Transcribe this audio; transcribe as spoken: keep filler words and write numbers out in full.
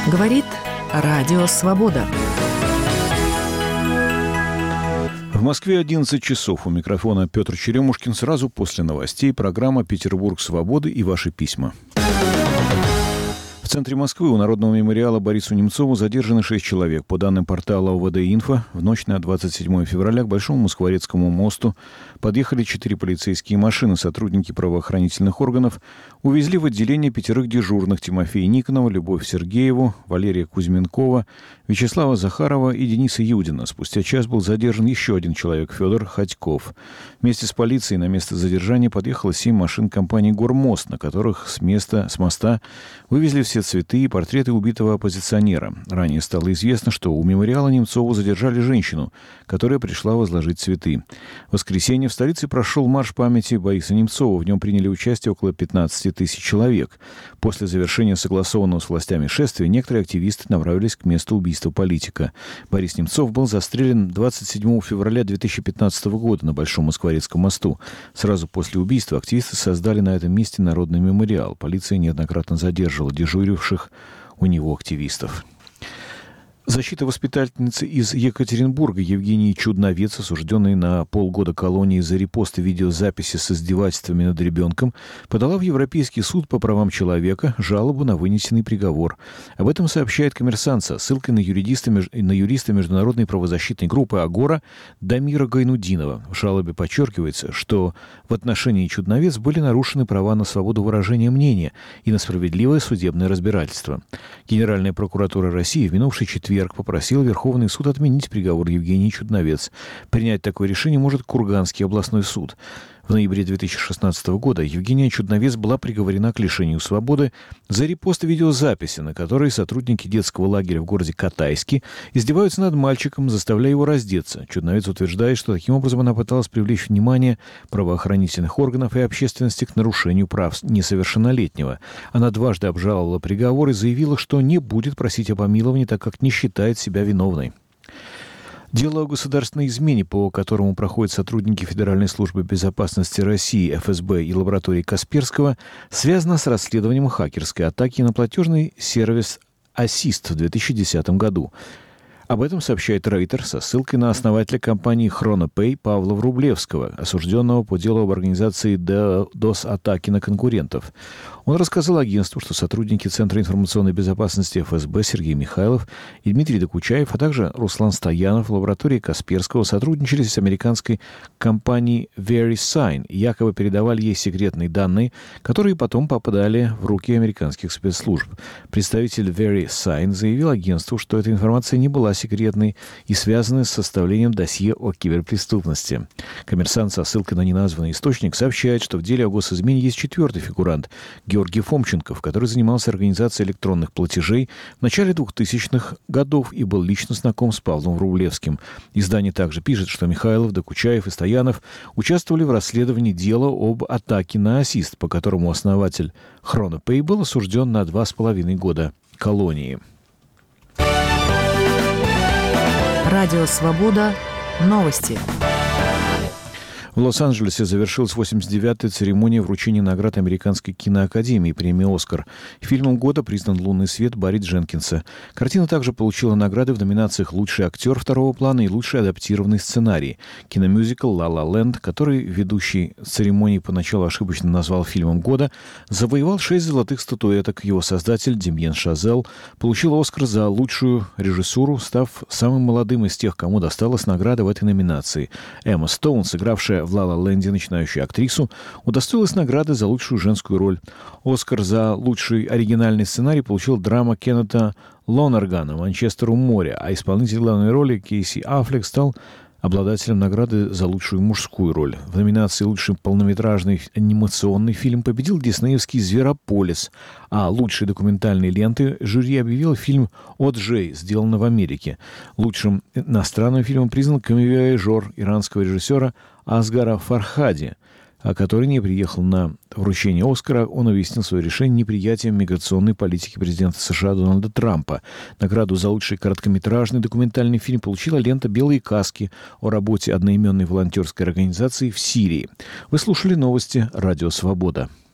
Говорит Радио Свобода. В Москве одиннадцать часов. У микрофона Петр Черемушкин. Сразу после новостей программа «Петербург свободы» и ваши письма. В центре Москвы у Народного мемориала Борису Немцову задержаны шесть человек. По данным портала ОВД-Инфо, в ночь на двадцать седьмое февраля к Большому Москворецкому мосту подъехали четыре полицейские машины. Сотрудники правоохранительных органов увезли в отделение пятерых дежурных: Тимофея Никонова, Любовь Сергееву, Валерия Кузьменкова, Вячеслава Захарова и Дениса Юдина. Спустя час был задержан еще один человек, Федор Ходьков. Вместе с полицией на место задержания подъехало семь машин компании «Гормост», на которых с места, с моста вывезли все цветы и портреты убитого оппозиционера. Ранее стало известно, что у мемориала Немцову задержали женщину, которая пришла возложить цветы. В воскресенье в столице прошел марш памяти Бориса Немцова. В нем приняли участие около пятнадцати тысяч человек. После завершения согласованного с властями шествия некоторые активисты направились к месту убийства политика. Борис Немцов был застрелен двадцать седьмого февраля две тысячи пятнадцатого года на Большом Москворецком мосту. Сразу после убийства активисты создали на этом месте народный мемориал. Полиция неоднократно задерживала дежуривших у него активистов. Защита воспитательницы из Екатеринбурга Евгении Чудновец, осужденной на полгода колонии за репосты видеозаписи с издевательствами над ребенком, подала в Европейский суд по правам человека жалобу на вынесенный приговор. Об этом сообщает «Коммерсант» со ссылкой на юриста, на юриста международной правозащитной группы «Агора» Дамира Гайнудинова. В жалобе подчеркивается, что в отношении Чудновец были нарушены права на свободу выражения мнения и на справедливое судебное разбирательство. Генеральная прокуратура России в минувший четверг попросил Верховный суд отменить приговор Евгении Чудновец. Принять такое решение может Курганский областной суд. В ноябре две тысячи шестнадцатого года Евгения Чудновец была приговорена к лишению свободы за репост видеозаписи, на которой сотрудники детского лагеря в городе Катайске издеваются над мальчиком, заставляя его раздеться. Чудновец утверждает, что таким образом она пыталась привлечь внимание правоохранительных органов и общественности к нарушению прав несовершеннолетнего. Она дважды обжаловала приговор и заявила, что не будет просить о помиловании, так как не считает себя виновной. Дело о государственной измене, по которому проходят сотрудники Федеральной службы безопасности России, эф эс бэ и лаборатории Касперского, связано с расследованием хакерской атаки на платежный сервис «Ассист» в две тысячи десятом году. Об этом сообщает Рейтер со ссылкой на основателя компании «Хронопэй» Павла Врублевского, осужденного по делу об организации дос-атаки на конкурентов. Он рассказал агентству, что сотрудники Центра информационной безопасности эф эс бэ Сергей Михайлов и Дмитрий Докучаев, а также Руслан Стоянов в лаборатории Касперского сотрудничали с американской компанией VeriSign и якобы передавали ей секретные данные, которые потом попадали в руки американских спецслужб. Представитель VeriSign заявил агентству, что эта информация не была секретной и связана с составлением досье о киберпреступности. «Коммерсант» со ссылкой на неназванный источник сообщает, что в деле о госизмене есть четвертый фигурант – Георгий Фомченков, который занимался организацией электронных платежей в начале двухтысячных годов и был лично знаком с Павлом Врублевским. Издание также пишет, что Михайлов, Докучаев и Стоянов участвовали в расследовании дела об атаке на «Ассист», по которому основатель «Хронопэй» был осужден на два с половиной года колонии. Радио «Свобода». Новости. В Лос-Анджелесе завершилась восемьдесят девятая церемония вручения наград Американской киноакадемии, премии «Оскар». Фильмом года признан «Лунный свет» Барри Дженкинса. Картина также получила награды в номинациях «Лучший актер второго плана» и «Лучший адаптированный сценарий». Киномюзикл «Ла Ла Ленд», который ведущий церемонии поначалу ошибочно назвал фильмом года, завоевал шесть золотых статуэток. Его создатель Демьен Шазель получил «Оскар» за лучшую режиссуру, став самым молодым из тех, кому досталась награда в этой номинации. Эмма Стоун, сыгравшая в «Ла Ла Ленде» начинающую актрису, удостоилась награды за лучшую женскую роль. «Оскар» за лучший оригинальный сценарий получил драма Кеннета Лонергана «Манчестер у моря», а исполнитель главной роли Кейси Аффлек стал обладателем награды за лучшую мужскую роль. В номинации «Лучший полнометражный анимационный фильм» победил диснеевский «Зверополис», а лучшей документальной ленты жюри объявил фильм «О Джей», сделанный в Америке. Лучшим иностранным фильмом признан «Камевояжер» иранского режиссера Асгара Фархади, который не приехал на вручение «Оскара». Он объяснил свое решение неприятием миграционной политики президента США Дональда Трампа. Награду за лучший короткометражный документальный фильм получила лента «Белые каски» о работе одноименной волонтерской организации в Сирии. Вы слушали новости «Радио Свобода».